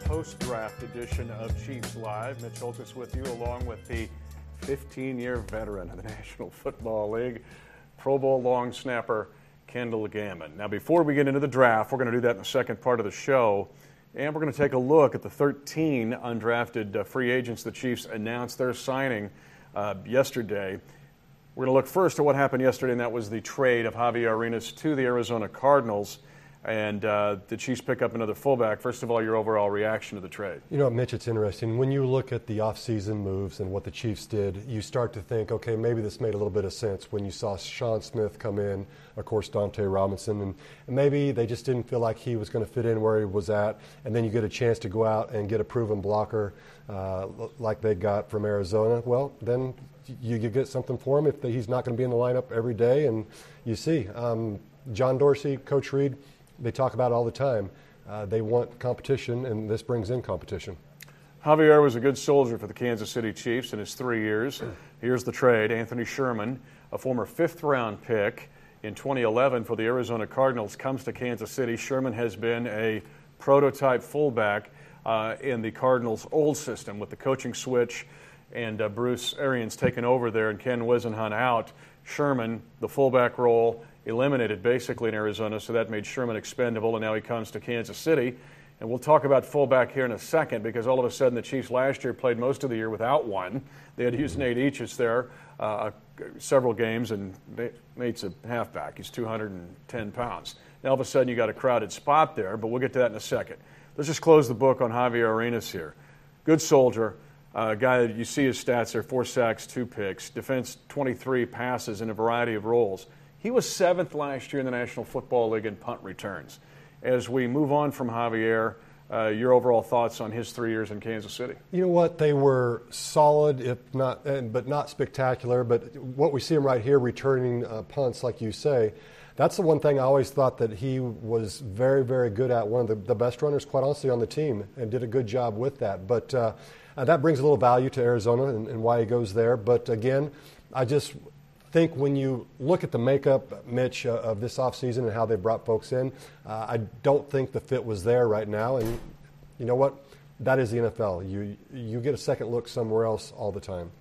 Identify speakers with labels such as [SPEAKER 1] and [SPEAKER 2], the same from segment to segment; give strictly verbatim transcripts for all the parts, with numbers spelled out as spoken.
[SPEAKER 1] post-draft edition of Chiefs Live. Mitch Holthus with you, along with the fifteen-year veteran of the National Football League, Pro Bowl long snapper Kendall Gammon. Now, before we get into the draft, we're going to do that in the second part of the show, and we're going to take a look at the thirteen undrafted uh, free agents the Chiefs announced their signing uh, yesterday. We're going to look first at what happened yesterday, and that was the trade of Javier Arenas to the Arizona Cardinals. And uh, the Chiefs pick up another fullback. First of all, your overall reaction to the trade.
[SPEAKER 2] You know, Mitch, it's interesting. When you look at the offseason moves and what the Chiefs did, you start to think, okay, maybe this made a little bit of sense when you saw Sean Smith come in, of course, Dante Robinson, and, and maybe they just didn't feel like he was going to fit in where he was at, and then you get a chance to go out and get a proven blocker uh, like they got from Arizona. Well, then you, you get something for him if he's not going to be in the lineup every day, and you see. Um, John Dorsey, Coach Reed, they talk about it all the time. Uh, they want competition, and this brings in competition.
[SPEAKER 1] Javier was a good soldier for the Kansas City Chiefs in his three years. Here's the trade. Anthony Sherman, a former fifth-round pick in twenty eleven for the Arizona Cardinals, comes to Kansas City. Sherman has been a prototype fullback uh, in the Cardinals' old system with the coaching switch and uh, Bruce Arians taking over there and Ken Whisenhunt out. Sherman, the fullback role, eliminated basically in Arizona, so that made Sherman expendable, and now he comes to Kansas City. And we'll talk about fullback here in a second, because all of a sudden the Chiefs last year played most of the year without one. They had used Nate Eachus there uh, several games, and Nate's a halfback. He's two hundred ten pounds. Now all of a sudden you got a crowded spot there, but we'll get to that in a second. Let's just close the book on Javier Arenas here. Good soldier. A uh, guy that you see his stats there, four sacks, two picks, defense twenty-three passes in a variety of roles. He was seventh last year in the National Football League in punt returns. As we move on from Javier, uh, your overall thoughts on his three years in Kansas City?
[SPEAKER 2] You know what? They were solid, if not, but not spectacular. But what we see him right here, returning uh, punts, like you say, that's the one thing I always thought that he was very, very good at. One of the, the best runners, quite honestly, on the team, and did a good job with that. But uh, uh, that brings a little value to Arizona and, and why he goes there. But again, I just think when you look at the makeup, Mitch, uh, of this offseason and how they brought folks in, uh, I don't think the fit was there right now. And you know what? That is the N F L. You you get a second look somewhere else all the time.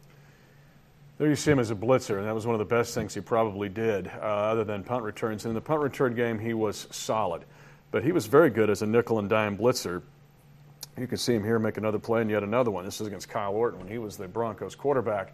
[SPEAKER 1] There you see him as a blitzer, and that was one of the best things he probably did, uh, other than punt returns. And in the punt return game, he was solid. But he was very good as a nickel and dime blitzer. You can see him here make another play and yet another one. This is against Kyle Orton when he was the Broncos quarterback.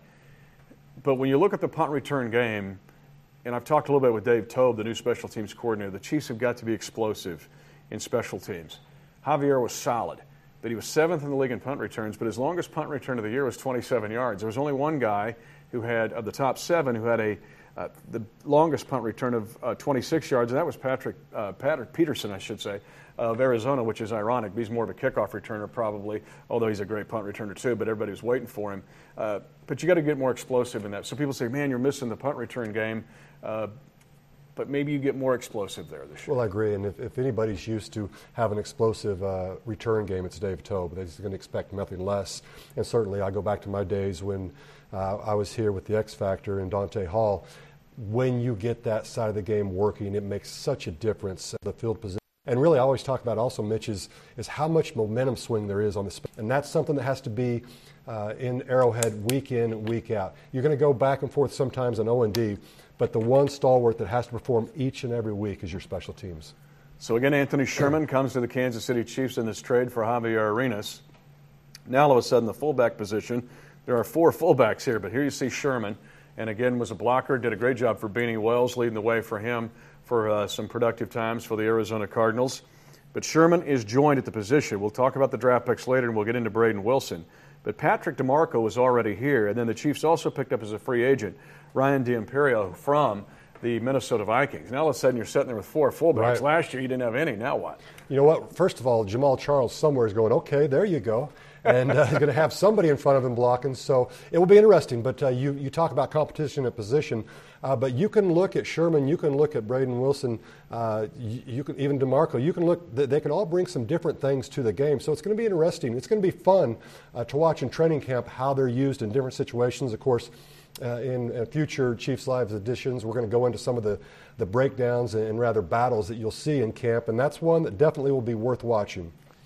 [SPEAKER 1] But when you look at the punt return game, and I've talked a little bit with Dave Tobe, the new special teams coordinator, the Chiefs have got to be explosive in special teams. Javier was solid, but he was seventh in the league in punt returns, but his longest punt return of the year was twenty-seven yards. There was only one guy who had, of the top seven, who had a uh, the longest punt return of uh, twenty-six yards, and that was Patrick, uh, Patrick Peterson, I should say, of Arizona, which is ironic. He's more of a kickoff returner probably, although he's a great punt returner too, but everybody was waiting for him. Uh, but you got to get more explosive in that. So people say, man, you're missing the punt return game. Uh, but maybe you get more explosive there this year.
[SPEAKER 2] Well, I agree. And if, if anybody's used to have an explosive uh, return game, it's Dave Tobe. They're going to expect nothing less. And certainly I go back to my days when uh, I was here with the X Factor and Dante Hall. When you get that side of the game working, it makes such a difference at the field position. And really, I always talk about also, Mitch, is, is how much momentum swing there is on the sp- and that's something that has to be uh, in Arrowhead week in and week out. You're going to go back and forth sometimes on O and D, but the one stalwart that has to perform each and every week is your special teams.
[SPEAKER 1] So again, Anthony Sherman comes to the Kansas City Chiefs in this trade for Javier Arenas. Now all of a sudden, the fullback position, there are four fullbacks here, but here you see Sherman, and again was a blocker, did a great job for Beanie Wells, leading the way for him for uh, some productive times for the Arizona Cardinals. But Sherman is joined at the position. We'll talk about the draft picks later, and we'll get into Braden Wilson. But Patrick DeMarco was already here, and then the Chiefs also picked up as a free agent Ryan D'Imperio from the Minnesota Vikings. Now all of a sudden you're sitting there with four fullbacks. Right. Last year you didn't have any. Now what?
[SPEAKER 2] You know what? First of all, Jamal Charles somewhere is going, okay, there you go. And uh, he's going to have somebody in front of him blocking. So it will be interesting. But uh, you, you talk about competition at position. Uh, but you can look at Sherman. You can look at Braden Wilson. Uh, you, you can even DeMarco. You can look. They can all bring some different things to the game. So it's going to be interesting. It's going to be fun uh, to watch in training camp how they're used in different situations. Of course, uh, in uh, future Chiefs Live editions, we're going to go into some of the, the breakdowns and, and rather battles that you'll see in camp. And that's one that definitely will be worth watching.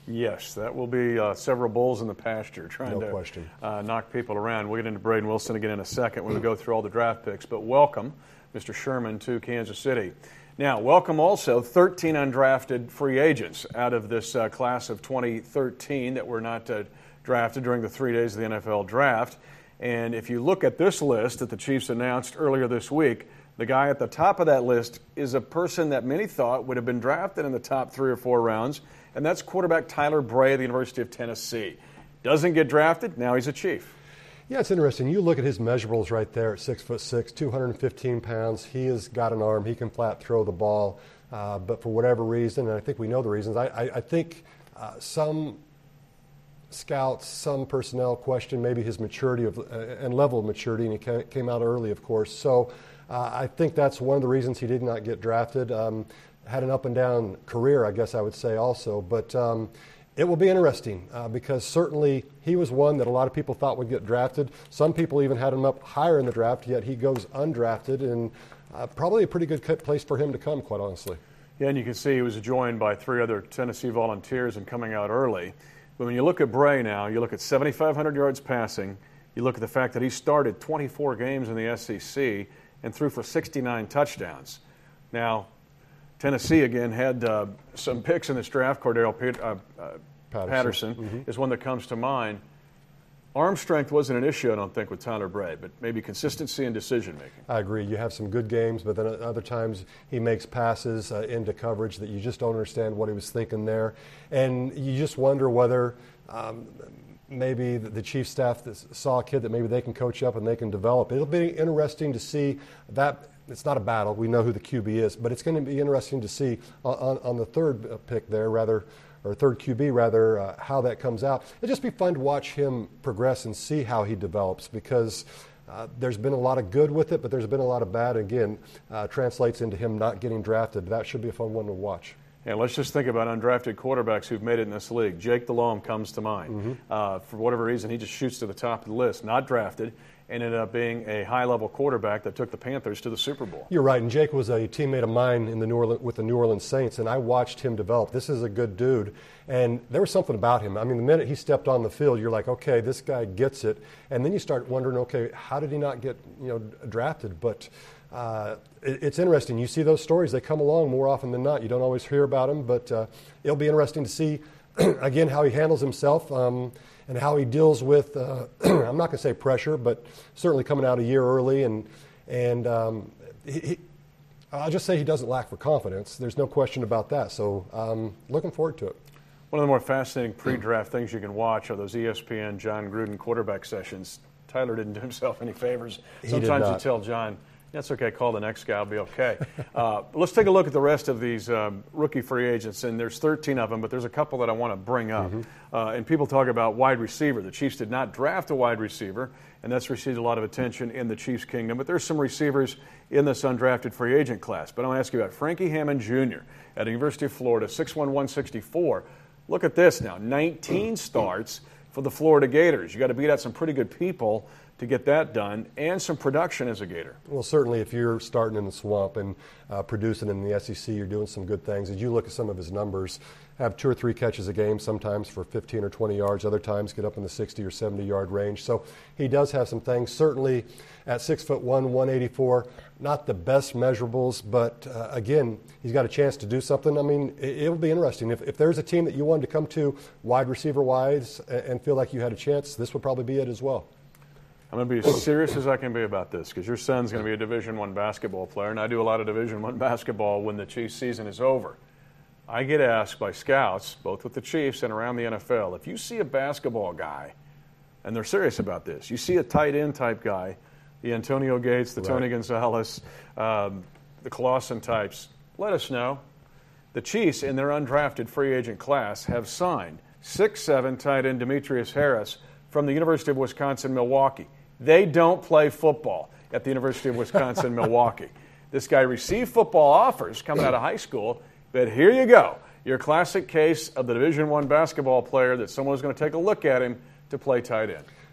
[SPEAKER 1] Yes, that will be uh, several bulls in the pasture trying
[SPEAKER 2] no
[SPEAKER 1] to
[SPEAKER 2] question.
[SPEAKER 1] Uh, knock people around. We'll get into Braden Wilson again in a second when we go through all the draft picks. But welcome, Mister Sherman, to Kansas City. Now, welcome also thirteen undrafted free agents out of this uh, class of twenty thirteen that were not uh, drafted during the three days of the N F L draft. And if you look at this list that the Chiefs announced earlier this week, the guy at the top of that list is a person that many thought would have been drafted in the top three or four rounds, and that's quarterback Tyler Bray of the University of Tennessee. Doesn't get drafted, now he's a Chief.
[SPEAKER 2] Yeah, it's interesting. You look at his measurables right there at six foot six, two hundred fifteen pounds. He has got an arm. He can flat throw the ball. Uh, but for whatever reason, and I think we know the reasons, I, I, I think uh, some scouts, some personnel question maybe his maturity of, uh, and level of maturity, and he came out early, of course. So uh, I think that's one of the reasons he did not get drafted. Um, had an up and down career, I guess I would say also. But um, it will be interesting uh, because certainly he was one that a lot of people thought would get drafted. Some people even had him up higher in the draft, yet he goes undrafted, and uh, probably a pretty good place for him to come, quite honestly.
[SPEAKER 1] Yeah, and you can see he was joined by three other Tennessee Volunteers and coming out early. But when you look at Bray now, you look at seventy-five hundred yards passing, you look at the fact that he started twenty-four games in the S E C and threw for sixty-nine touchdowns. Now, Tennessee, again, had uh, some picks in this draft. Cordell Pet- uh, uh, Patterson, Patterson mm-hmm. is one that comes to mind. Arm strength wasn't an issue, I don't think, with Tyler Bray, but maybe consistency and decision-making.
[SPEAKER 2] I agree. You have some good games, but then other times he makes passes uh, into coverage that you just don't understand what he was thinking there. And you just wonder whether um, maybe the, the chief staff saw a kid that maybe they can coach up and they can develop. It'll be interesting to see that. It's not a battle. We know who the Q B is, but it's going to be interesting to see on, on the third pick there, rather, or third Q B rather, uh, how that comes out. It'll just be fun to watch him progress and see how he develops, because uh, there's been a lot of good with it, but there's been a lot of bad. Again, uh, translates into him not getting drafted. That should be a fun one to watch.
[SPEAKER 1] Yeah, let's just think about undrafted quarterbacks who've made it in this league. Jake Delhomme comes to mind. Mm-hmm. Uh, for whatever reason, he just shoots to the top of the list, not drafted, and ended up being a high-level quarterback that took the Panthers to the Super Bowl.
[SPEAKER 2] You're right, and Jake was a teammate of mine in the New Orleans, with the New Orleans Saints, and I watched him develop. This is a good dude, and there was something about him. I mean, the minute he stepped on the field, you're like, okay, this guy gets it, and then you start wondering, okay, how did he not get, you know, drafted? But uh, it, it's interesting. You see those stories; they come along more often than not. You don't always hear about them, but uh, it'll be interesting to see again how he handles himself. Um, and how he deals with, uh, I'm not going to say pressure, but certainly coming out a year early. And and um, he, he, I'll just say he doesn't lack for confidence. There's no question about that. So um, looking forward to it.
[SPEAKER 1] One of the more fascinating pre-draft things you can watch are those E S P N John Gruden quarterback sessions. Tyler didn't do himself any favors. Sometimes you tell John, that's okay, call the next guy, I'll be okay. uh, let's take a look at the rest of these um, rookie free agents, and there's thirteen of them, but there's a couple that I want to bring up. Mm-hmm. Uh, and people talk about wide receiver. The Chiefs did not draft a wide receiver, and that's received a lot of attention in the Chiefs' kingdom. But there's some receivers in this undrafted free agent class. But I want to ask you about Frankie Hammond Junior at the University of Florida, six one, one sixty-four. Look at this now, nineteen starts for the Florida Gators. You got to beat out some pretty good people to get that done, and some production as a Gator.
[SPEAKER 2] Well, certainly if you're starting in the swamp and uh, producing in the S E C, you're doing some good things. As you look at some of his numbers, have two or three catches a game, sometimes for fifteen or twenty yards, other times get up in the sixty or seventy yard range. So he does have some things. Certainly at six foot one, one eighty-four, not the best measurables, but uh, again, he's got a chance to do something. I mean, it, it'll be interesting. If, if there's a team that you wanted to come to wide receiver wise and, and feel like you had a chance, this would probably be it as well.
[SPEAKER 1] I'm going to be as serious as I can be about this, because your son's going to be a Division One basketball player, and I do a lot of Division One basketball when the Chiefs season is over. I get asked by scouts, both with the Chiefs and around the N F L, if you see a basketball guy, and they're serious about this, you see a tight end type guy, the Antonio Gates, the right. Tony Gonzalez, um, the Clausen types, let us know. The Chiefs, in their undrafted free agent class, have signed six seven tight end Demetrius Harris from the University of Wisconsin-Milwaukee. They don't play football at the University of Wisconsin-Milwaukee. This guy received football offers coming out of high school, but here you go. Your classic case of the Division One basketball player that someone's going to take a look at him to play tight end.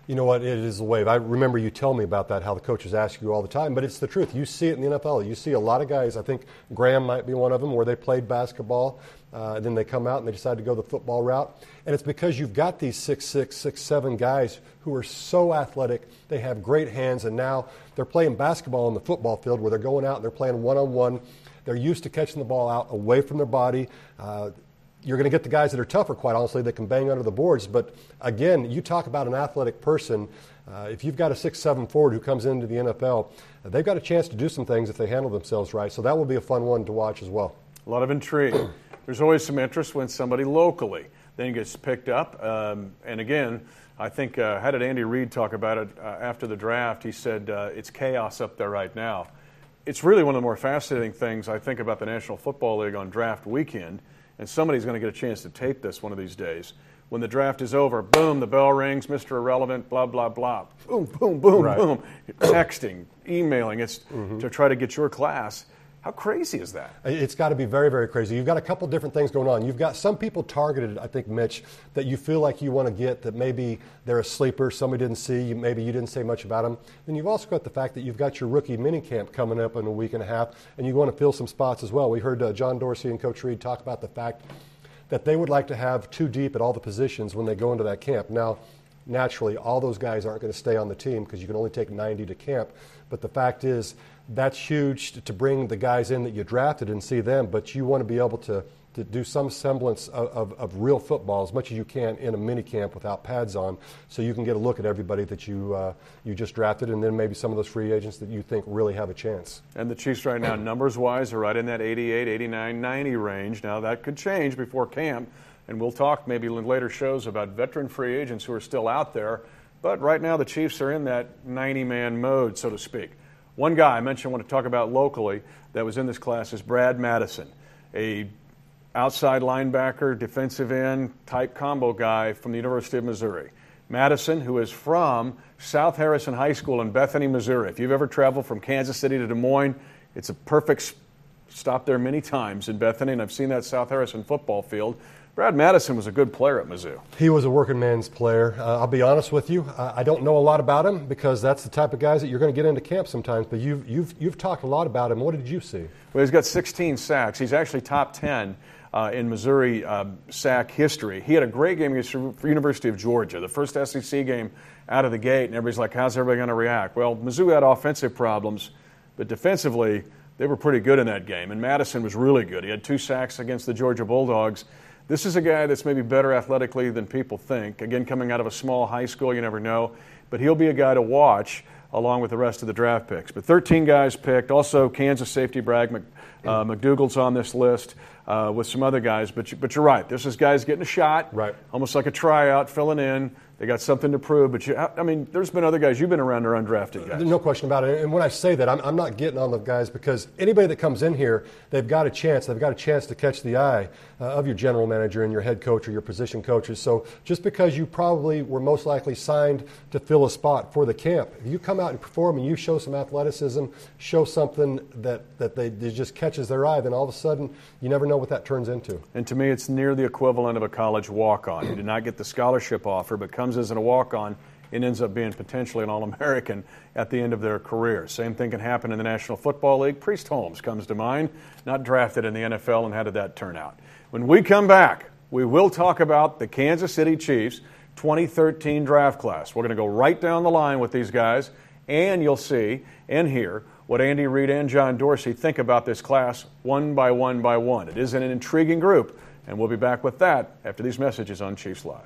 [SPEAKER 2] You know what? It is a wave. I remember you telling me about that, how the coaches ask you all the time, but it's the truth. You see it in the N F L. You see a lot of guys, I think Graham might be one of them, where they played basketball, uh, and then they come out and they decide to go the football route. And it's because you've got these six six, six seven guys who are so athletic, they have great hands, and now they're playing basketball on the football field where they're going out and they're playing one-on-one. They're used to catching the ball out away from their body. Uh, You're going to get the guys that are tougher, quite honestly, that can bang under the boards. But, again, you talk about an athletic person. Uh, if you've got a six seven forward who comes into the N F L, uh, they've got a chance to do some things if they handle themselves right. So that will be a fun one to watch as well.
[SPEAKER 1] A lot of intrigue. There's always some interest when somebody locally then gets picked up. Um, and, again, I think, uh, how did Andy Reid talk about it uh, after the draft? He said uh, it's chaos up there right now. It's really one of the more fascinating things, I think, about the National Football League on draft weekend. And somebody's going to get a chance to tape this one of these days. When the draft is over, boom, the bell rings, Mister Irrelevant, blah, blah, blah. Boom, boom, boom,
[SPEAKER 2] right.
[SPEAKER 1] boom. Texting, emailing. It's mm-hmm. to try to get your class. How crazy is that?
[SPEAKER 2] It's got to be very, very crazy. You've got a couple different things going on. You've got some people targeted, I think, Mitch, that you feel like you want to get, that maybe they're a sleeper, somebody didn't see, maybe you didn't say much about them. Then you've also got the fact that you've got your rookie minicamp coming up in a week and a half, and you want to fill some spots as well. We heard uh, John Dorsey and Coach Reid talk about the fact that they would like to have two deep at all the positions when they go into that camp. Now, naturally, all those guys aren't going to stay on the team because you can only take ninety to camp. But the fact is, that's huge to bring the guys in that you drafted and see them, but you want to be able to, to do some semblance of, of, of real football as much as you can in a mini camp without pads on, so you can get a look at everybody that you uh, you just drafted, and then maybe some of those free agents that you think really have a chance.
[SPEAKER 1] And the Chiefs right now, numbers-wise, are right in that eighty-eight, eighty-nine, ninety range. Now, that could change before camp, and we'll talk maybe in later shows about veteran free agents who are still out there. But right now, the Chiefs are in that ninety-man mode, so to speak. One guy I mentioned I want to talk about locally that was in this class is Brad Madison, a outside linebacker, defensive end type combo guy from the University of Missouri. Madison, who is from South Harrison High School in Bethany, Missouri. If you've ever traveled from Kansas City to Des Moines, it's a perfect stop there many times in Bethany, and I've seen that South Harrison football field. Brad Madison was a good player at Mizzou. He
[SPEAKER 2] was a working man's player. Uh, I'll be honest with you. Uh, I don't know a lot about him because that's the type of guys that you're going to get into camp sometimes. But you've, you've, you've talked a lot about him. What did you see?
[SPEAKER 1] Well, he's got sixteen sacks. He's actually top ten uh, in Missouri uh, sack history. He had a great game against the University of Georgia, the first S E C game out of the gate. And everybody's like, how's everybody going to react? Well, Mizzou had offensive problems, but defensively they were pretty good in that game. And Madison was really good. He had two sacks against the Georgia Bulldogs. This is a guy that's maybe better athletically than people think. Again, coming out of a small high school, you never know. But he'll be a guy to watch along with the rest of the draft picks. But thirteen guys picked. Also, Kansas safety Bragg Mc, uh, McDougal's on this list uh, with some other guys. But, you, but you're right. This is guys getting a shot,
[SPEAKER 2] right?
[SPEAKER 1] Almost like a tryout, filling in. They got something to prove. But, you, I mean, there's been other guys. You've been around, are undrafted guys.
[SPEAKER 2] No question about it. And when I say that, I'm, I'm not getting on the guys because anybody that comes in here, they've got a chance. They've got a chance to catch the eye uh, of your general manager and your head coach or your position coaches. So just because you probably were most likely signed to fill a spot for the camp, if you come out and perform and you show some athleticism, show something that, that they that just catches their eye, then all of a sudden you never know what that turns into.
[SPEAKER 1] And to me, it's near the equivalent of a college walk-on. You did not get the scholarship offer, but comes as a walk-on and ends up being potentially an All-American at the end of their career. Same thing can happen in the National Football League. Priest Holmes comes to mind, not drafted in the N F L, and how did that turn out? When we come back, we will talk about the Kansas City Chiefs twenty thirteen draft class. We're going to go right down the line with these guys, and you'll see and hear what Andy Reid and John Dorsey think about this class one by one by one. It is an intriguing group, and we'll be back with that after these messages on Chiefs Live.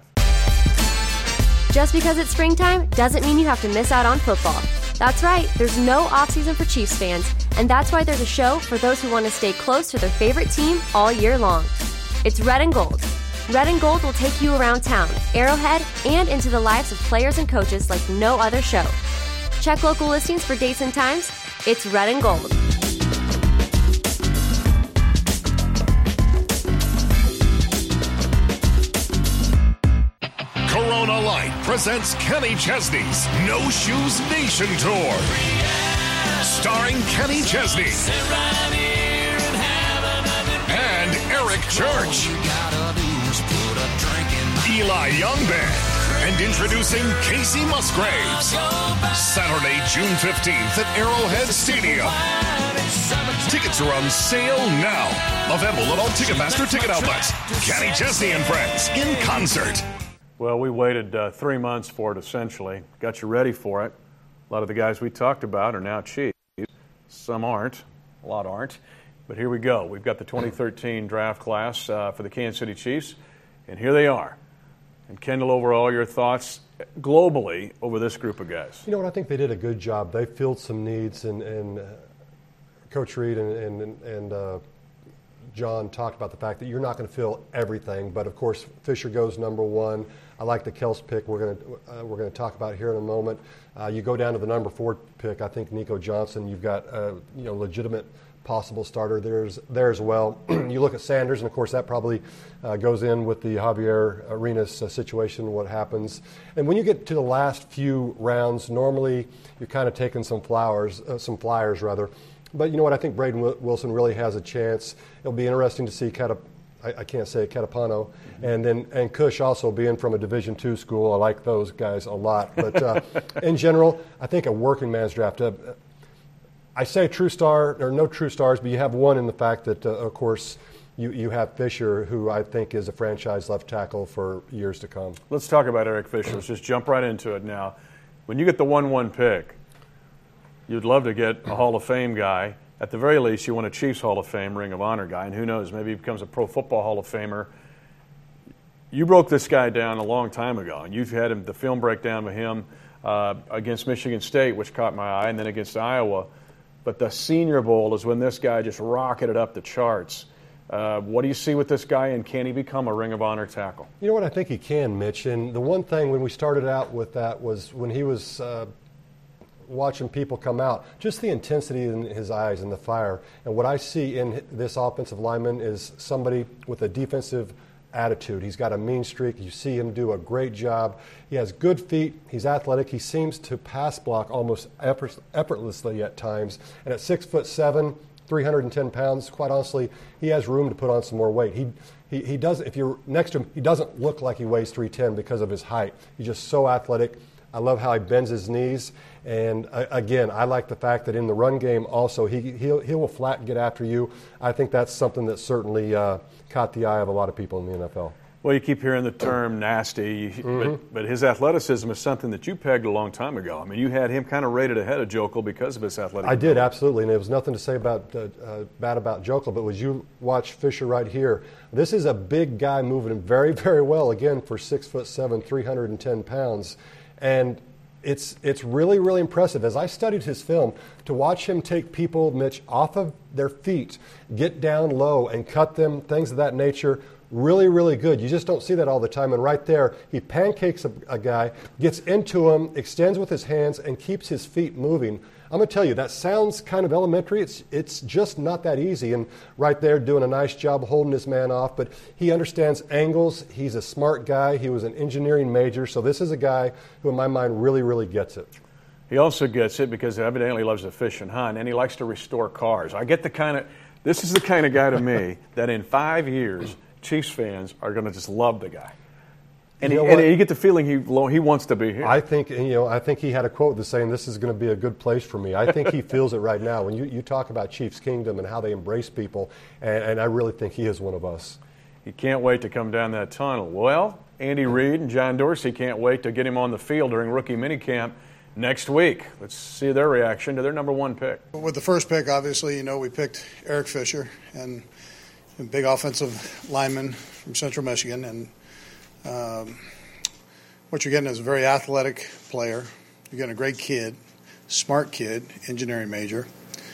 [SPEAKER 3] Just because it's springtime doesn't mean you have to miss out on football. That's right, there's no offseason for Chiefs fans, and that's why there's a show for those who want to stay close to their favorite team all year long. It's Red and Gold. Red and Gold will take you around town, Arrowhead, and into the lives of players and coaches like no other show. Check local listings for dates and times. It's Red and Gold.
[SPEAKER 4] Corona Light presents Kenny Chesney's No Shoes Nation Tour. Starring Kenny Chesney and Eric Church, Eli Young Band, And introducing Casey Musgraves. Saturday, June fifteenth at Arrowhead Stadium. Tickets are on sale now. Available at all Ticketmaster ticket outlets. Kenny Chesney and Friends in concert.
[SPEAKER 1] Well, we waited uh, three months for it, essentially. Got you ready for it. A lot of the guys we talked about are now Chiefs. Some aren't. A lot aren't. But here we go. We've got the twenty thirteen draft class uh, for the Kansas City Chiefs, and here they are. And Kendall, overall, your thoughts globally over this group of guys?
[SPEAKER 2] You know what? I think they did a good job. They filled some needs, and, and uh, Coach Reed and, and, and uh, John talked about the fact that you're not going to fill everything. But of course, Fisher goes number one. I like the Kels pick. We're going to uh, we're going to talk about here in a moment. Uh, you go down to the number four pick. I think Nico Johnson. You've got a you know legitimate possible starter there's there as well. You look at Sanders, and of course that probably uh, goes in with the Javier Arenas uh, situation, what happens. And when you get to the last few rounds, normally you're kind of taking some flowers, uh, some flyers rather. But you know what? I think Braden Wilson really has a chance. It'll be interesting to see Catap- I, I can't say it, Catapano, mm-hmm. and then and Cush also being from a Division two school. I like those guys a lot. But uh, in general, I think a working man's draft. Uh, I say true star, or no true stars, but you have one in the fact that, uh, of course, you, you have Fisher, who I think is a franchise left tackle for years to come.
[SPEAKER 1] Let's talk about Eric Fisher. Let's just jump right into it now. When you get the one one pick, you'd love to get a Hall of Fame guy. At the very least, you want a Chiefs Hall of Fame, Ring of Honor guy, and who knows, maybe he becomes a Pro Football Hall of Famer. You broke this guy down a long time ago, and you've had him, the film breakdown of him uh, against Michigan State, which caught my eye, and then against Iowa. But the Senior Bowl is when this guy just rocketed up the charts. Uh, what do you see with this guy, and can he become a Ring of Honor tackle?
[SPEAKER 2] You know what? I think he can, Mitch. And the one thing when we started out with that was when he was uh, watching people come out, just the intensity in his eyes and the fire. And what I see in this offensive lineman is somebody with a defensive attitude. He's got a mean streak. You see him do a great job. He has good feet. He's athletic. He seems to pass block almost effort, effortlessly at times. And at six foot seven, three hundred ten pounds, quite honestly, he has room to put on some more weight. He he he doesn't. If you're next to him, he doesn't look like he weighs three ten because of his height. He's just so athletic. I love how he bends his knees. And uh, again, I like the fact that in the run game also, he he'll, he will flat and get after you. I think that's something that certainly uh, caught the eye of a lot of people in the N F L.
[SPEAKER 1] Well, you keep hearing the term nasty, mm-hmm. but, but his athleticism is something that you pegged a long time ago. I mean, you had him kind of rated ahead of Jokel because of his athletic
[SPEAKER 2] I did, absolutely, and there was nothing to say about uh, uh, bad about Jokel, but as you watch Fisher right here, this is a big guy moving very, very well, again, for six foot seven, three hundred ten pounds. And It's it's really, really impressive. As I studied his film, to watch him take people, Mitch, off of their feet, get down low and cut them, things of that nature, really, really good. You just don't see that all the time. And right there, he pancakes a, a guy, gets into him, extends with his hands, and keeps his feet moving. I'm going to tell you, that sounds kind of elementary. It's it's just not that easy. And right there, doing a nice job holding his man off. But he understands angles. He's a smart guy. He was an engineering major. So this is a guy who, in my mind, really, really gets it.
[SPEAKER 1] He also gets it because evidently he loves to fish and hunt, and he likes to restore cars. I get the kind of – this is the kind of guy to me that in five years, Chiefs fans are going to just love the guy. And, you he, and you get the feeling he he wants to be here.
[SPEAKER 2] I think you know. I think he had a quote that's saying, "This is going to be a good place for me." I think he feels it right now. When you, you talk about Chiefs Kingdom and how they embrace people, and, and I really think he is one of us.
[SPEAKER 1] He can't wait to come down that tunnel. Well, Andy Reid and John Dorsey can't wait to get him on the field during rookie minicamp next week. Let's see their reaction to their number one pick.
[SPEAKER 5] With the first pick, obviously, you know, we picked Eric Fisher, and a big offensive lineman from Central Michigan, and Um, what you're getting is a very athletic player. You're getting a great kid, smart kid, engineering major.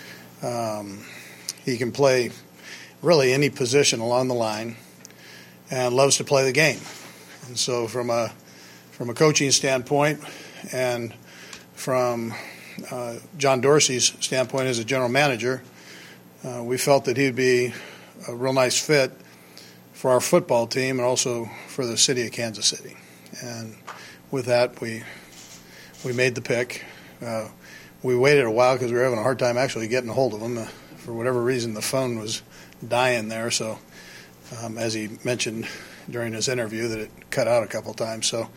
[SPEAKER 5] Um, he can play really any position along the line and loves to play the game. And so from a from a coaching standpoint and from uh, John Dorsey's standpoint as a general manager, uh, we felt that he'd be a real nice fit for our football team and also for the city of Kansas City. And with that, we we made the pick. Uh, we waited a while because we were having a hard time actually getting a hold of him. Uh, for whatever reason, the phone was dying there. So um, as he mentioned during his interview that it cut out a couple times. So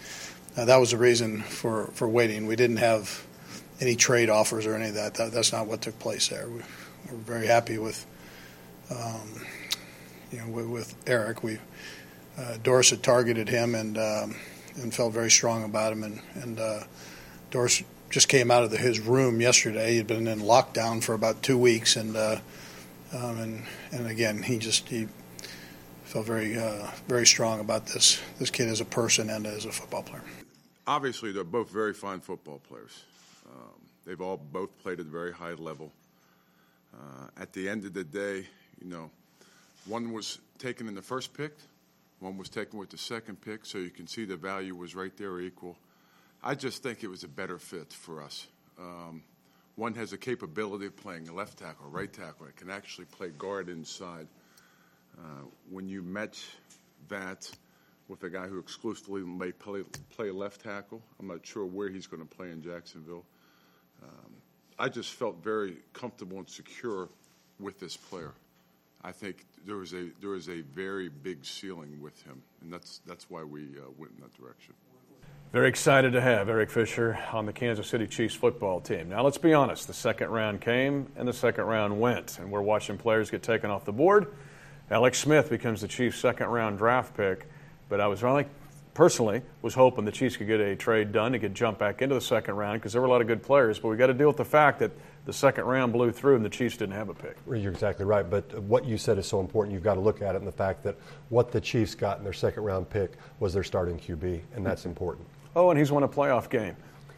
[SPEAKER 5] uh, that was the reason for, for waiting. We didn't have any trade offers or any of that. that that's not what took place there. We, we're very happy with, um, you know, with, with Eric. We uh, Doris had targeted him and um, and felt very strong about him. And, and uh, Doris just came out of the, his room yesterday. He'd been in lockdown for about two weeks, and uh, um, and and again, he just he felt very uh, very strong about this this kid as a person and as a football player.
[SPEAKER 6] Obviously, they're both very fine football players. Um, they've all both played at a very high level. Uh, at the end of the day, you know, one was taken in the first pick, one was taken with the second pick, so you can see the value was right there equal. I just think it was a better fit for us. Um, one has a capability of playing left tackle, right tackle. It can actually play guard inside. Uh, when you match that with a guy who exclusively may play, play left tackle, I'm not sure where he's going to play in Jacksonville. Um, I just felt very comfortable and secure with this player. I think there was a there was a very big ceiling with him, and that's that's why we uh, went in that direction.
[SPEAKER 1] Very excited to have Eric Fisher on the Kansas City Chiefs football team. Now, let's be honest. The second round came and the second round went, and we're watching players get taken off the board. Alex Smith becomes the Chiefs' second round draft pick, but I was really, personally, was hoping the Chiefs could get a trade done to get jump back into the second round because there were a lot of good players, but we got to deal with the fact that the second round blew through and the Chiefs didn't have a pick.
[SPEAKER 2] You're exactly right, but what you said is so important. You've got to look at it in the fact that what the Chiefs got in their second round pick was their starting Q B, and that's important.
[SPEAKER 1] Oh, and he's won a playoff game.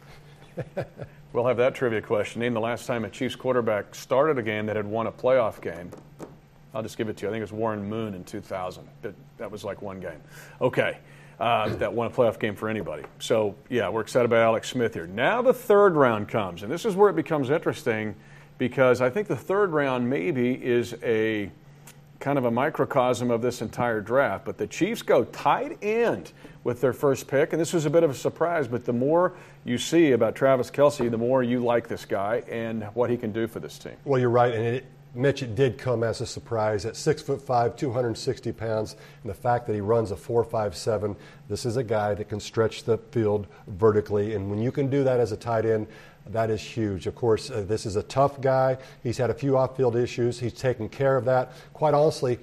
[SPEAKER 1] We'll have that trivia question. Name the last time a Chiefs quarterback started a game that had won a playoff game. I'll just give it to you. I think it was Warren Moon in two thousand. That, that was like one game. Okay. Uh, that won a playoff game for anybody. So, yeah, we're excited about Alex Smith here. Now the third round comes, and this is where it becomes interesting because I think the third round maybe is a kind of a microcosm of this entire draft. But the Chiefs go tight end with their first pick, and this was a bit of a surprise, but the more you see about Travis Kelce, the more you like this guy and what he can do for this team.
[SPEAKER 2] Well, you're right, and it Mitch, it did come as a surprise at six foot five, two hundred sixty pounds, and the fact that he runs a four five seven. This is a guy that can stretch the field vertically, and when you can do that as a tight end, that is huge. Of course, uh, this is a tough guy. He's had a few off-field issues. He's taken care of that. Quite honestly,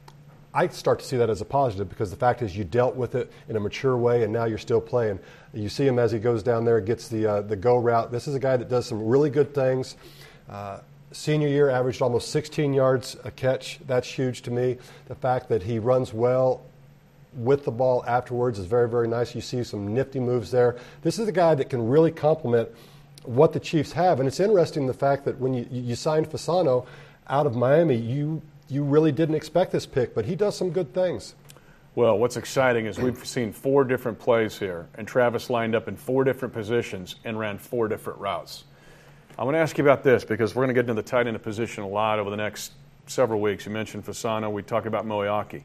[SPEAKER 2] I start to see that as a positive because the fact is you dealt with it in a mature way, and now you're still playing. You see him as he goes down there, gets the uh, the go route. This is a guy that does some really good things. Uh, Senior year averaged almost sixteen yards a catch. That's huge to me. The fact that he runs well with the ball afterwards is very, very nice. You see some nifty moves there. This is a guy that can really complement what the Chiefs have. And it's interesting the fact that when you, you signed Fasano out of Miami, you, you really didn't expect this pick, but he does some good things.
[SPEAKER 1] Well, what's exciting is we've seen four different plays here, and Travis lined up in four different positions and ran four different routes. I want to ask you about this because we're going to get into the tight end position a lot over the next several weeks. You mentioned Fasano. We talk about Moeaki.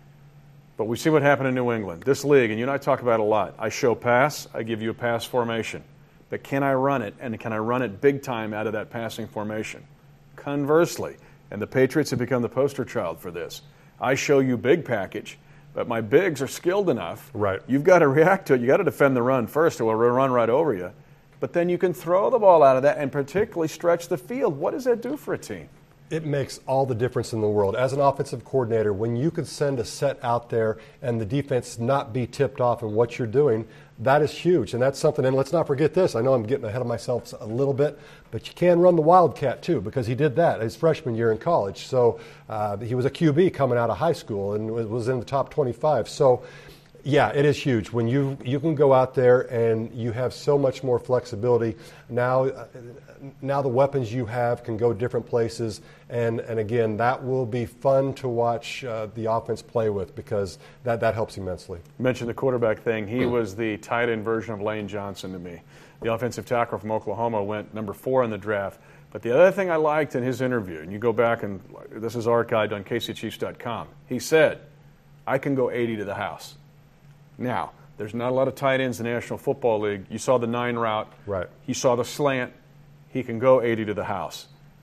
[SPEAKER 1] But we see what happened in New England. This league, and you and I talk about it a lot. I show pass. I give you a pass formation. But can I run it, and can I run it big time out of that passing formation? Conversely, and the Patriots have become the poster child for this, I show you big package, but my bigs are skilled enough.
[SPEAKER 2] Right.
[SPEAKER 1] You've got to react to it. You've got to defend the run first, or we'll run right over you. But then you can throw the ball out of that and particularly stretch the field. What does that do for a team?
[SPEAKER 2] It makes all the difference in the world. As an offensive coordinator, when you can send a set out there and the defense not be tipped off in what you're doing, that is huge. And that's something, and let's not forget this. I know I'm getting ahead of myself a little bit, but you can run the Wildcat too because he did that his freshman year in college. So uh, he was a Q B coming out of high school and was in the top twenty-five. So yeah, it is huge. When you, you can go out there and you have so much more flexibility. Now uh, now the weapons you have can go different places. And, and again, that will be fun to watch uh, the offense play with because that, that helps immensely.
[SPEAKER 1] You mentioned the quarterback thing. He was the tight end version of Lane Johnson to me. The offensive tackle from Oklahoma went number four in the draft. But the other thing I liked in his interview, and you go back and this is archived on K C Chiefs dot com, he said, I can go eighty to the house. Now, there's not a lot of tight ends in the National Football League. You saw the nine route.
[SPEAKER 2] Right.
[SPEAKER 1] He saw the slant. He can go eighty to the house.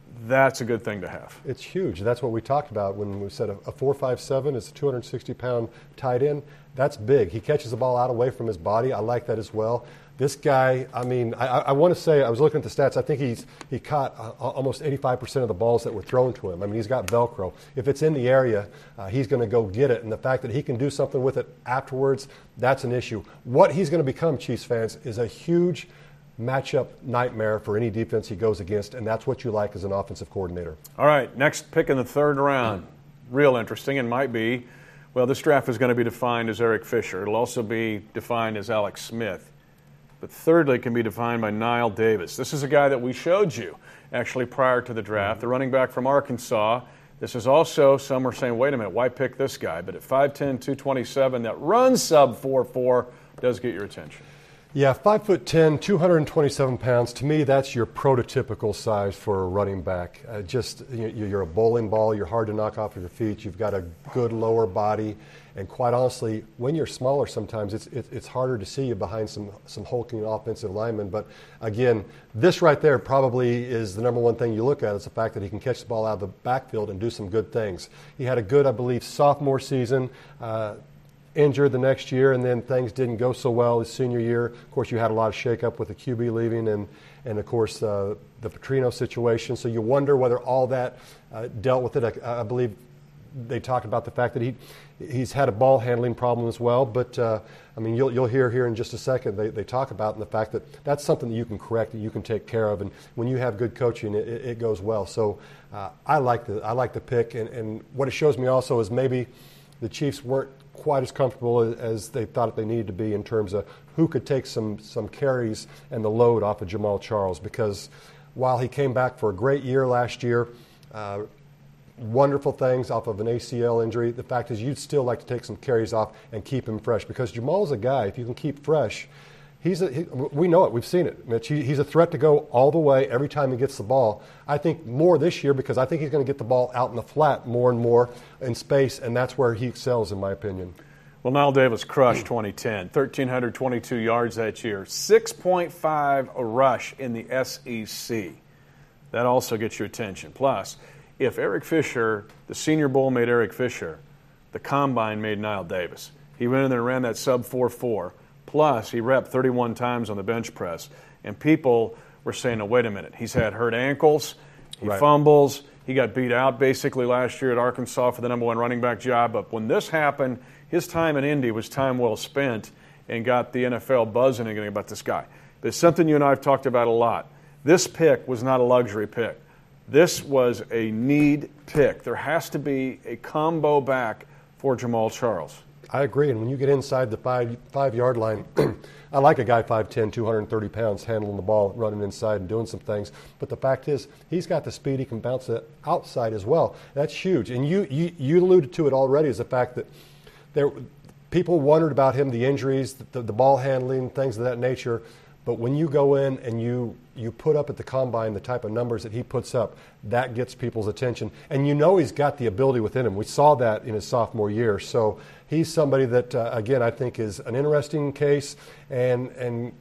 [SPEAKER 1] That's a good thing to have.
[SPEAKER 2] It's huge. That's what we talked about when we said a, a four five seven is a two hundred sixty pound tight end. That's big. He catches the ball out away from his body. I like that as well. This guy, I mean, I, I want to say, I was looking at the stats, I think he's he caught uh, almost eighty-five percent of the balls that were thrown to him. I mean, he's got Velcro. If it's in the area, uh, he's going to go get it. And the fact that he can do something with it afterwards, that's an issue. What he's going to become, Chiefs fans, is a huge matchup nightmare for any defense he goes against, and that's what you like as an offensive coordinator.
[SPEAKER 1] All right, next pick in the third round. Real interesting, and might be, well, this draft is going to be defined as Eric Fisher. It'll also be defined as Alex Smith. But thirdly, it can be defined by Knile Davis. This is a guy that we showed you actually prior to the draft, the running back from Arkansas. This is also, some are saying, wait a minute, why pick this guy? But at five ten, two twenty-seven, that runs sub four four does get your attention.
[SPEAKER 2] Yeah, five foot ten, two hundred twenty-seven pounds. To me, that's your prototypical size for a running back. Uh, just you, you're a bowling ball. You're hard to knock off of your feet. You've got a good lower body, and quite honestly, when you're smaller, sometimes it's it, it's harder to see you behind some some hulking offensive linemen. But again, this right there probably is the number one thing you look at. Is the fact that he can catch the ball out of the backfield and do some good things. He had a good, I believe, sophomore season. Uh, Injured the next year, and then things didn't go so well his senior year. Of course, you had a lot of shakeup with the Q B leaving, and and of course uh, the Petrino situation. So you wonder whether all that uh, dealt with it. I, I believe they talked about the fact that he he's had a ball handling problem as well. But uh, I mean, you'll you'll hear here in just a second they they talk about and the fact that that's something that you can correct, that you can take care of, and when you have good coaching, it, it goes well. So uh, I like the I like the pick, and and what it shows me also is maybe the Chiefs weren't quite as comfortable as they thought they needed to be in terms of who could take some some carries and the load off of Jamaal Charles, because while he came back for a great year last year, uh, wonderful things off of an A C L injury, the fact is you'd still like to take some carries off and keep him fresh, because Jamaal's a guy, if you can keep fresh, he's a, he, we know it, we've seen it, Mitch. He, he's a threat to go all the way every time he gets the ball. I think more this year, because I think he's going to get the ball out in the flat more and more in space, and that's where he excels, in my opinion.
[SPEAKER 1] Well, Knile Davis crushed twenty ten, one thousand three hundred twenty-two yards that year, six point five a rush in the S E C. That also gets your attention. Plus, if Eric Fisher, the Senior Bowl made Eric Fisher, the Combine made Knile Davis. He went in there and ran that sub four four. Plus, he repped thirty-one times on the bench press. And people were saying, no, wait a minute. He's had hurt ankles. He
[SPEAKER 2] right.
[SPEAKER 1] fumbles. He got beat out basically last year at Arkansas for the number one running back job. But when this happened, his time in Indy was time well spent and got the N F L buzzing again about this guy. But it's something you and I have talked about a lot. This pick was not a luxury pick. This was a need pick. There has to be a combo back for Jamaal Charles.
[SPEAKER 2] I agree, and when you get inside the five, five-yard line, I like a guy five ten, two hundred thirty pounds handling the ball, running inside and doing some things. But the fact is, he's got the speed. He can bounce it outside as well. That's huge. And you you, you alluded to it already, is the fact that there people wondered about him, the injuries, the, the ball handling, things of that nature. But when you go in and you you put up at the Combine the type of numbers that he puts up, that gets people's attention. And you know he's got the ability within him. We saw that in his sophomore year. So he's somebody that, uh, again, I think is an interesting case, and and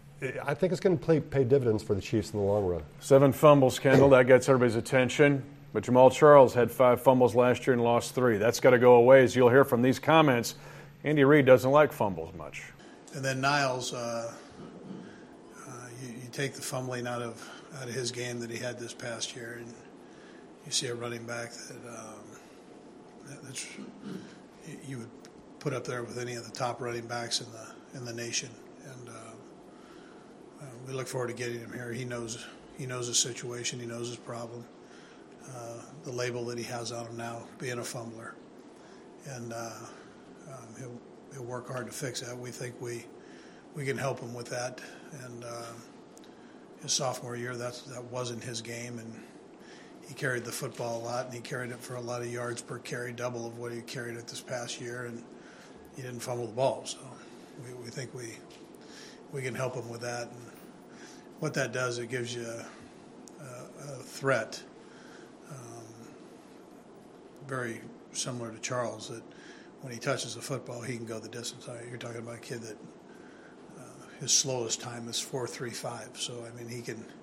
[SPEAKER 2] I think it's going to pay, pay dividends for the Chiefs in the long run.
[SPEAKER 1] Seven fumbles, Kendall. That gets everybody's attention. But Jamaal Charles had five fumbles last year and lost three. That's got to go away, as you'll hear from these comments. Andy Reid doesn't like fumbles much.
[SPEAKER 5] And then Niles, uh, uh, you, you take the fumbling out of out of his game that he had this past year, and you see a running back that, um, that that's you would put up there with any of the top running backs in the in the nation. And uh, uh, we look forward to getting him here. He knows he knows his situation. He knows his problem. Uh, the label that he has on him now, being a fumbler, and uh, um, he'll he'll work hard to fix that. We think we we can help him with that. And uh, his sophomore year, that's that wasn't his game, and he carried the football a lot, and he carried it for a lot of yards per carry, double of what he carried it this past year, and he didn't fumble the ball. So we, we think we we can help him with that. And what that does, it gives you a, a, a threat. Very similar to Charles, that when he touches the football, he can go the distance. You're talking about a kid that uh, his slowest time is four three five. So I mean, he can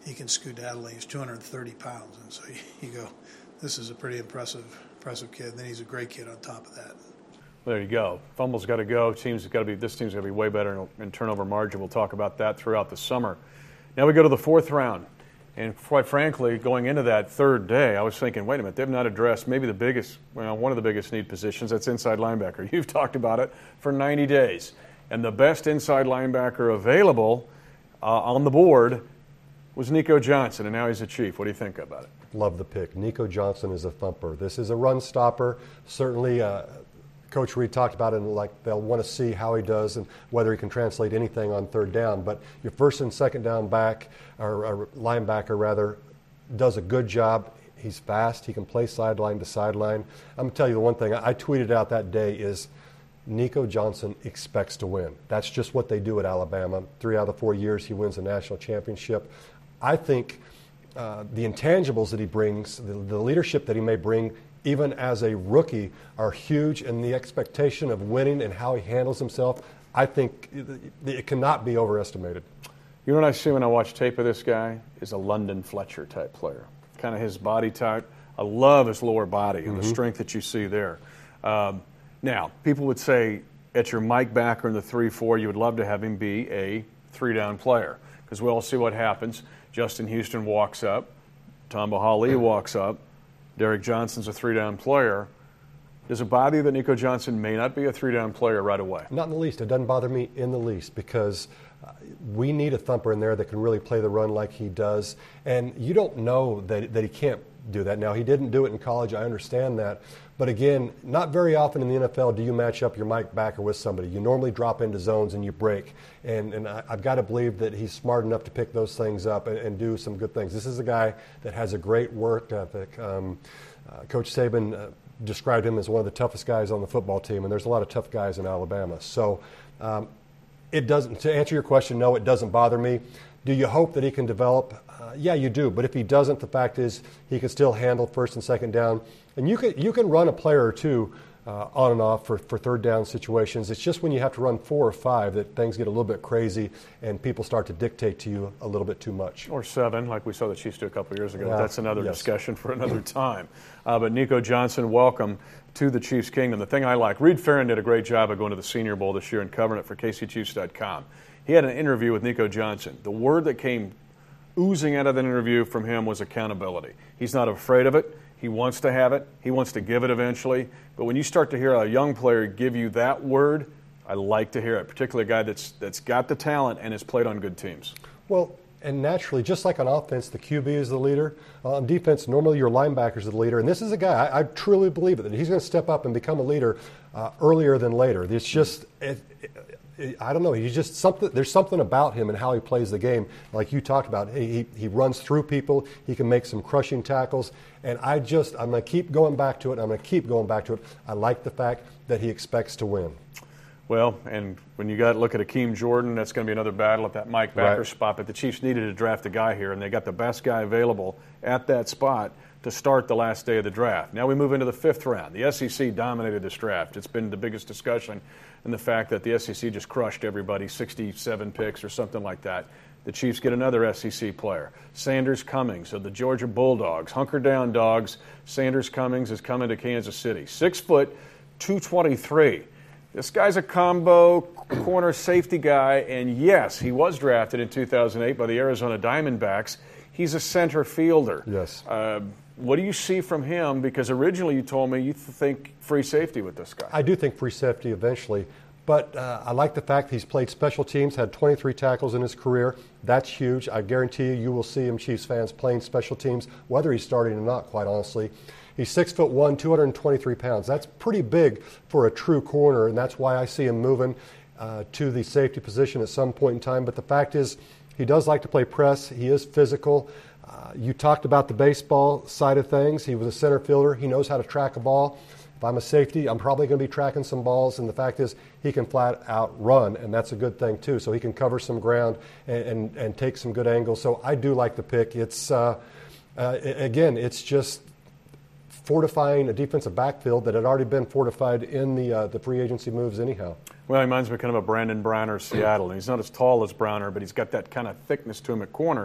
[SPEAKER 5] he can skedaddle. He's two hundred thirty pounds, and so you, you go, this is a pretty impressive, impressive kid. And then he's a great kid on top of that.
[SPEAKER 1] There you go. Fumbles got to go. Teams got to be. This team's got to be way better in, in turnover margin. We'll talk about that throughout the summer. Now we go to the fourth round, and quite frankly, going into that third day, I was thinking, wait a minute, they've not addressed maybe the biggest, well, one of the biggest need positions. That's inside linebacker. You've talked about it for ninety days, and the best inside linebacker available uh, on the board was Nico Johnson, and now he's a Chief. What do you think about it?
[SPEAKER 2] Love the pick. Nico Johnson is a thumper. This is a run stopper. Certainly. Uh, Coach Reed talked about it, and like they'll want to see how he does and whether he can translate anything on third down. But your first and second down back, or, or linebacker rather, does a good job. He's fast. He can play sideline to sideline. I'm going to tell you the one thing I tweeted out that day is Nico Johnson expects to win. That's just what they do at Alabama. Three out of the four years he wins a national championship. I think uh, the intangibles that he brings, the, the leadership that he may bring, even as a rookie, are huge, and the expectation of winning and how he handles himself, I think it cannot be overestimated.
[SPEAKER 1] You know what I see when I watch tape of this guy is a London Fletcher type player. Kind of his body type. I love his lower body and mm-hmm. the strength that you see there. Um, now, people would say at your Mike backer in the three four, you would love to have him be a three-down player, because we all see what happens. Justin Houston walks up. Tamba Hali walks up. Derek Johnson's a three-down player. Does it bother you that Nico Johnson may not be a three-down player right away?
[SPEAKER 2] Not in the least. It doesn't bother me in the least, because uh, we need a thumper in there that can really play the run like he does. And you don't know that, that he can't do that. Now, he didn't do it in college. I understand that. But again, not very often in the N F L do you match up your Mike backer with somebody. You normally drop into zones and you break. And, and I, I've got to believe that he's smart enough to pick those things up and, and do some good things. This is a guy that has a great work ethic. Um, uh, Coach Saban uh, described him as one of the toughest guys on the football team, and there's a lot of tough guys in Alabama. So um, it doesn't, to answer your question, no, it doesn't bother me. Do you hope that he can develop? Uh, yeah, you do. But if he doesn't, the fact is he can still handle first and second down. And you can, you can run a player or two uh, on and off for, for third down situations. It's just when you have to run four or five that things get a little bit crazy and people start to dictate to you a little bit too much.
[SPEAKER 1] Or seven, like we saw the Chiefs do a couple of years ago.
[SPEAKER 2] Yeah,
[SPEAKER 1] That's another
[SPEAKER 2] yes.
[SPEAKER 1] discussion for another time. Uh, but Nico Johnson, welcome to the Chiefs Kingdom. The thing I like, Reed Farron did a great job of going to the Senior Bowl this year and covering it for K C Chiefs dot com. He had an interview with Nico Johnson. The word that came oozing out of that interview from him was accountability. He's not afraid of it. He wants to have it. He wants to give it eventually. But when you start to hear a young player give you that word, I like to hear it, particularly a guy that's that's got the talent and has played on good teams.
[SPEAKER 2] Well, and naturally, just like on offense, the Q B is the leader. Uh, on defense, normally your linebackers are the leader. And this is a guy, I, I truly believe it, that he's going to step up and become a leader uh, earlier than later. It's just, it, it, I don't know, he's just something, there's something about him and how he plays the game. Like you talked about, he, he runs through people, he can make some crushing tackles. And I just, I'm going to keep going back to it. I'm going to keep going back to it. I like the fact that he expects to win.
[SPEAKER 1] Well, and when you got to look at Akeem Jordan, that's going to be another battle at that Mike backer
[SPEAKER 2] right.
[SPEAKER 1] spot. But the Chiefs needed to draft a guy here, and they got the best guy available at that spot to start the last day of the draft. Now we move into the fifth round. The S E C dominated this draft. It's been the biggest discussion in the fact that the S E C just crushed everybody, sixty-seven picks or something like that. The Chiefs get another S E C player, Sanders Cummings of the Georgia Bulldogs. Hunker down, dogs. Sanders Cummings is coming to Kansas City. Six foot, two twenty-three. This guy's a combo corner safety guy, and yes, he was drafted in two thousand eight by the Arizona Diamondbacks. He's a center fielder.
[SPEAKER 2] Yes.
[SPEAKER 1] Uh, what do you see from him? Because originally you told me you think free safety with this guy.
[SPEAKER 2] I do think free safety eventually, but uh, I like the fact he's played special teams, had twenty-three tackles in his career. That's huge. I guarantee you, you will see him, Chiefs fans, playing special teams, whether he's starting or not, quite honestly. He's six foot one, two hundred twenty-three pounds. That's pretty big for a true corner, and that's why I see him moving uh, to the safety position at some point in time. But the fact is, he does like to play press. He is physical. Uh, you talked about the baseball side of things. He was a center fielder. He knows how to track a ball. If I'm a safety, I'm probably going to be tracking some balls, and the fact is he can flat out run, and that's a good thing too. So he can cover some ground and, and, and take some good angles. So I do like the pick. It's uh, uh, again, it's just fortifying a defensive backfield that had already been fortified in the uh, the free agency moves anyhow.
[SPEAKER 1] Well, he reminds me kind of a Brandon Browner of Seattle. And he's not as tall as Browner, but he's got that kind of thickness to him at corner.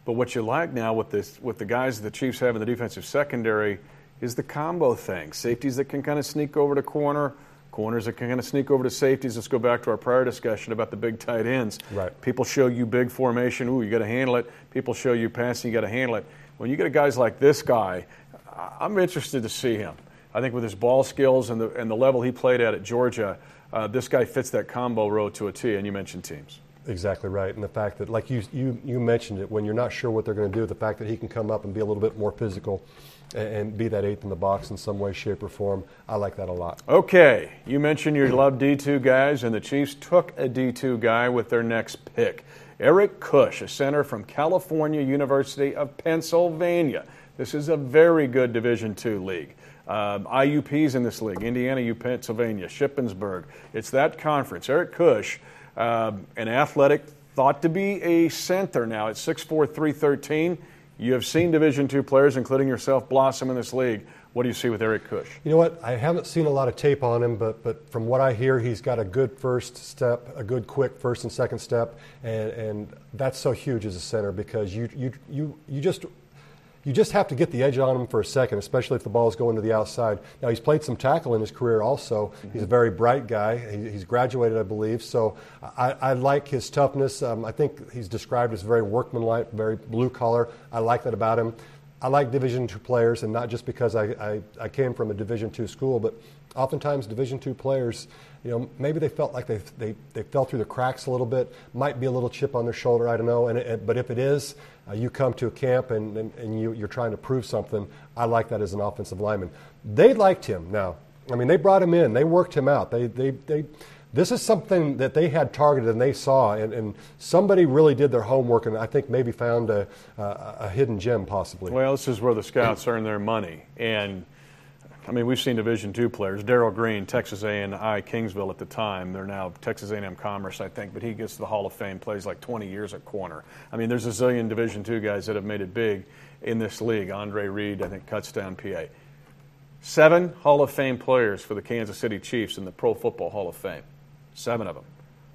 [SPEAKER 1] But what you like now with this, with the guys the Chiefs have in the defensive secondary is the combo thing. Safeties that can kind of sneak over to corner, corners that can kind of sneak over to safeties. Let's go back to our prior discussion about the big tight ends.
[SPEAKER 2] Right.
[SPEAKER 1] People show you big formation. Ooh, you got to handle it. People show you passing. You got to handle it. When you get guys like this guy, I'm interested to see him. I think with his ball skills and the and the level he played at at Georgia, uh, this guy fits that combo role to a T. And you mentioned teams.
[SPEAKER 2] Exactly right. And the fact that, like you you, you mentioned it, when you're not sure what they're going to do, the fact that he can come up and be a little bit more physical and, and be that eighth in the box in some way, shape, or form, I like that a lot.
[SPEAKER 1] Okay. You mentioned you love D two guys, and the Chiefs took a D two guy with their next pick. Eric Kush, a center from California University of Pennsylvania. This is a very good Division two league. Um, I U Ps in this league, Indiana, U Pennsylvania, Shippensburg. It's that conference. Eric Kush, um, an athletic, thought to be a center now at six four, three thirteen. You have seen Division two players, including yourself, blossom in this league. What do you see with Eric Kush?
[SPEAKER 2] You know what? I haven't seen a lot of tape on him, but but from what I hear, he's got a good first step, a good quick first and second step, and, and that's so huge as a center because you you you you just you just have to get the edge on him for a second, especially if the ball is going to the outside. Now, he's played some tackle in his career also. Mm-hmm. He's a very bright guy. He, he's graduated, I believe. So I, I like his toughness. Um, I think he's described as very workmanlike, very blue-collar. I like that about him. I like Division two players, and not just because I, I, I came from a Division two school, but oftentimes Division two players, you know, maybe they felt like they, they, they fell through the cracks a little bit, might be a little chip on their shoulder, I don't know. And it, but if it is, uh, you come to a camp and, and, and you, you're trying to prove something, I like that as an offensive lineman. They liked him now. I mean, they brought him in. They worked him out. They they they. This is something that they had targeted and they saw, and, and somebody really did their homework and I think maybe found a, a, a hidden gem possibly.
[SPEAKER 1] Well, this is where the scouts earn their money. And, I mean, we've seen Division two players. Darrell Green, Texas A and I Kingsville at the time. They're now Texas A and M Commerce, I think, but he gets to the Hall of Fame, plays like twenty years at corner. I mean, there's a zillion Division two guys that have made it big in this league. Andre Reed, I think, Kutztown, P A. Seven Hall of Fame players for the Kansas City Chiefs in the Pro Football Hall of Fame. Seven of them.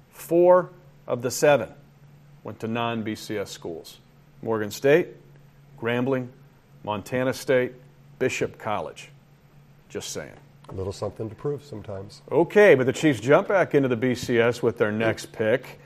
[SPEAKER 1] Four of the seven went to non-B C S schools. Morgan State, Grambling, Montana State, Bishop College. Just saying.
[SPEAKER 2] A little something to prove sometimes.
[SPEAKER 1] Okay, but the Chiefs jump back into the B C S with their next pick.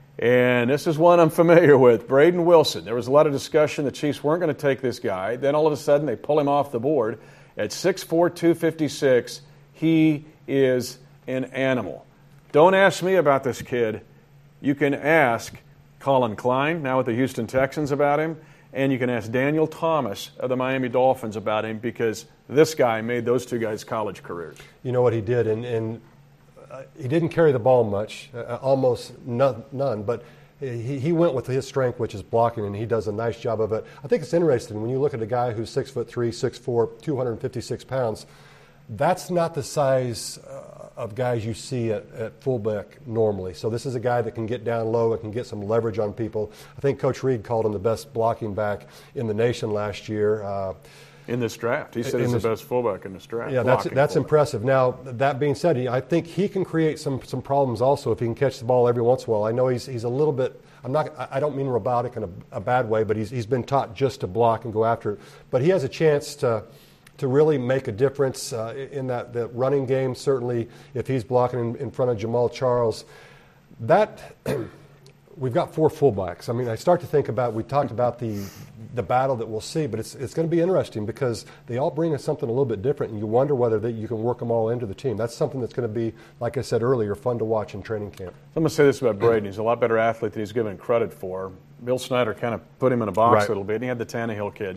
[SPEAKER 1] And this is one I'm familiar with, Braden Wilson. There was a lot of discussion the Chiefs weren't going to take this guy. Then all of a sudden they pull him off the board. At six four, two fifty-six, he is an animal. Don't ask me about this kid. You can ask Colin Klein, now with the Houston Texans, about him, and you can ask Daniel Thomas of the Miami Dolphins about him because this guy made those two guys' college careers.
[SPEAKER 2] You know what he did, and, and uh, he didn't carry the ball much, uh, almost none, none, but he, he went with his strength, which is blocking, and he does a nice job of it. I think it's interesting when you look at a guy who's six foot three, six four, two hundred fifty-six pounds. That's not the size uh, of guys you see at, at fullback normally. So this is a guy that can get down low and can get some leverage on people. I think Coach Reed called him the best blocking back in the nation last year. Uh,
[SPEAKER 1] in this draft. He said he's the best fullback in this draft.
[SPEAKER 2] Yeah, that's that's impressive. Now, that being said, he, I think he can create some some problems also if he can catch the ball every once in a while. I know he's he's a little bit, I'm not, I don't mean robotic in a, a bad way, but he's he's been taught just to block and go after it. But he has a chance to to really make a difference uh, in that the running game, certainly if he's blocking in, in front of Jamal Charles. That we've got four fullbacks. I mean, I start to think about, we talked about the the battle that we'll see, but it's it's going to be interesting because they all bring us something a little bit different, and you wonder whether that you can work them all into the team. That's something that's going to be, like I said earlier, fun to watch in training camp.
[SPEAKER 1] I'm going to say this about Braden. He's a lot better athlete than he's given credit for. Bill Snyder kind of put him in a box
[SPEAKER 2] right.
[SPEAKER 1] a little bit, and he had the Tannehill kid.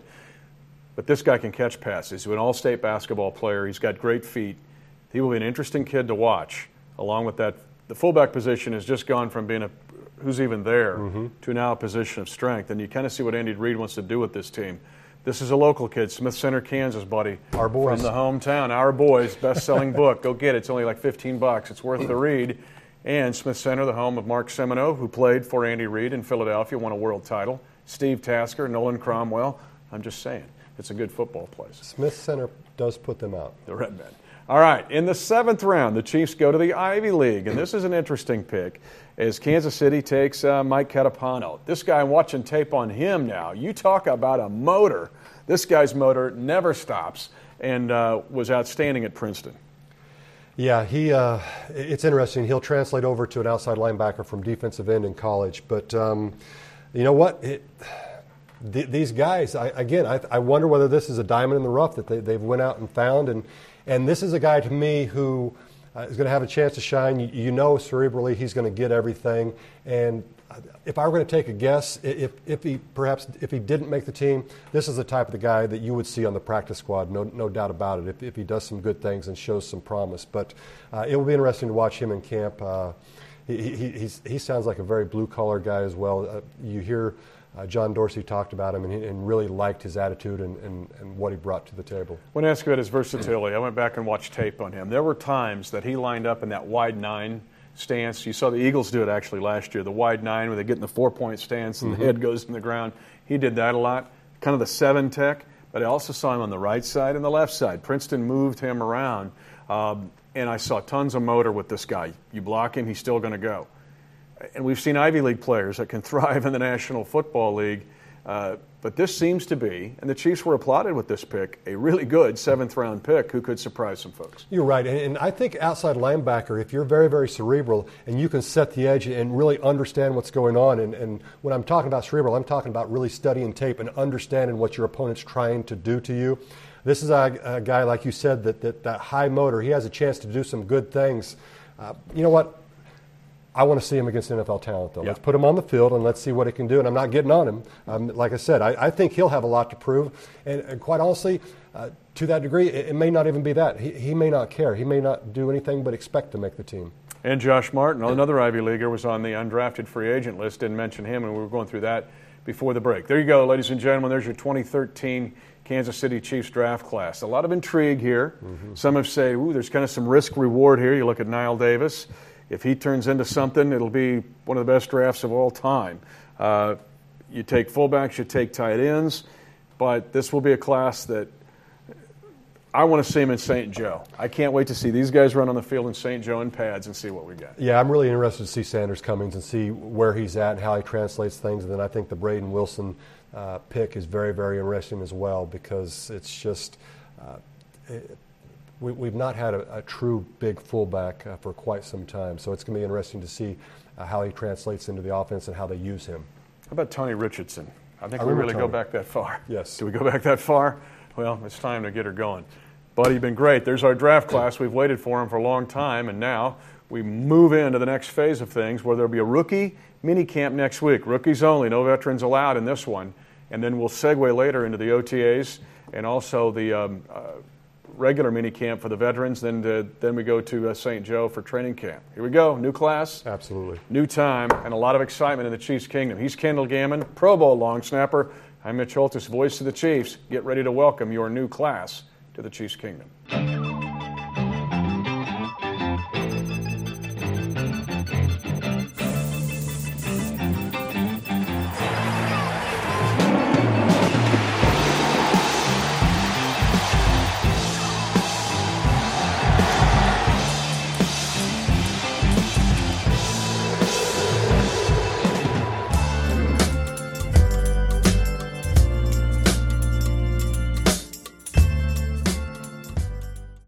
[SPEAKER 1] But this guy can catch passes. He's an all-state basketball player. He's got great feet. He will be an interesting kid to watch. Along with that, the fullback position has just gone from being a who's even there mm-hmm. to now a position of strength. And you kind of see what Andy Reid wants to do with this team. This is a local kid, Smith Center, Kansas, buddy.
[SPEAKER 2] Our boys.
[SPEAKER 1] From the hometown. Our Boys, best-selling book. Go get it. It's only like fifteen bucks. It's worth the read. And Smith Center, the home of Mark Semino, who played for Andy Reid in Philadelphia, won a world title. Steve Tasker, Nolan Cromwell. I'm just saying. It's a good football place.
[SPEAKER 2] Smith Center does put them out.
[SPEAKER 1] The Redmen. All right, in the seventh round, the Chiefs go to the Ivy League, and this is an interesting pick. as Kansas City takes uh, Mike Catapano. This guy, I'm watching tape on him now. You talk about a motor. This guy's motor never stops, and uh, was outstanding at Princeton.
[SPEAKER 2] Yeah, he. Uh, it's interesting. He'll translate over to an outside linebacker from defensive end in college. But um, you know what? It, th- these guys, I, again, I, I wonder whether this is a diamond in the rough that they, they've went out and found. And, and this is a guy, to me, who uh, is going to have a chance to shine. You, you know cerebrally he's going to get everything. And if I were going to take a guess, if, if he perhaps if he didn't make the team, this is the type of the guy that you would see on the practice squad, no no doubt about it, if, if he does some good things and shows some promise. But uh, it will be interesting to watch him in camp. Uh, he, he, he's, he sounds like a very blue-collar guy as well. Uh, you hear uh, John Dorsey talked about him and, he, and really liked his attitude and, and, and what he brought to the table.
[SPEAKER 1] I want to ask about his versatility. I went back and watched tape on him. There were times that he lined up in that wide nine stance. You saw the Eagles do it actually last year, the wide nine where they get in the four-point stance and mm-hmm. the head goes in the ground. He did that a lot, kind of the seven tech, but I also saw him on the right side and the left side. Princeton moved him around, um, and I saw tons of motor with this guy. You block him, he's still going to go. And we've seen Ivy League players that can thrive in the National Football League, uh, but this seems to be, and the Chiefs were applauded with this pick, a really good seventh-round pick who could surprise some folks.
[SPEAKER 2] You're right, and I think outside linebacker, if you're very, very cerebral and you can set the edge and really understand what's going on, and, and when I'm talking about cerebral, I'm talking about really studying tape and understanding what your opponent's trying to do to you. This is a, a guy, like you said, that, that, that high motor, he has a chance to do some good things. Uh, you know what? I want to see him against N F L talent, though. Yeah. Let's put him on the field and let's see what he can do. And I'm not getting on him. Um, like I said, I, I think he'll have a lot to prove. And, and quite honestly, uh, to that degree, it, it may not even be that. He, he may not care. He may not do anything but expect to make the team.
[SPEAKER 1] And Josh Martin, another Ivy Leaguer, was on the undrafted free agent list. Didn't mention him, and we were going through that before the break. There you go, ladies and gentlemen. There's your twenty thirteen Kansas City Chiefs draft class. A lot of intrigue here. Mm-hmm. Some have said, ooh, there's kind of some risk-reward here. You look at Niall Davis. If he turns into something, it'll be one of the best drafts of all time. Uh, you take fullbacks, you take tight ends, but this will be a class that I want to see him in Saint Joe. I can't wait to see these guys run on the field in Saint Joe in pads and see what we got.
[SPEAKER 2] Yeah, I'm really interested to see Sanders Cummings and see where he's at and how he translates things. And then I think the Braden Wilson uh, pick is very, very interesting as well because it's just uh, it, We, we've not had a, a true big fullback uh, for quite some time, so it's going to be interesting to see uh, how he translates into the offense and how they use him.
[SPEAKER 1] How about Tony Richardson? I think
[SPEAKER 2] I
[SPEAKER 1] we really
[SPEAKER 2] Tony.
[SPEAKER 1] go back that far.
[SPEAKER 2] Yes.
[SPEAKER 1] Do we go back that far? Well, it's time to get her going. Buddy, you've been great. There's our draft class. We've waited for him for a long time, and now we move into the next phase of things where there'll be a rookie mini camp next week. Rookies only, no veterans allowed in this one. And then we'll segue later into the O T As and also the um, uh, regular mini camp for the veterans, then to, then we go to uh, Saint Joe for training camp. Here we go, new class.
[SPEAKER 2] Absolutely.
[SPEAKER 1] New time, and a lot of excitement in the Chiefs Kingdom. He's Kendall Gammon, Pro Bowl long snapper. I'm Mitch Holtis, voice of the Chiefs. Get ready to welcome your new class to the Chiefs Kingdom.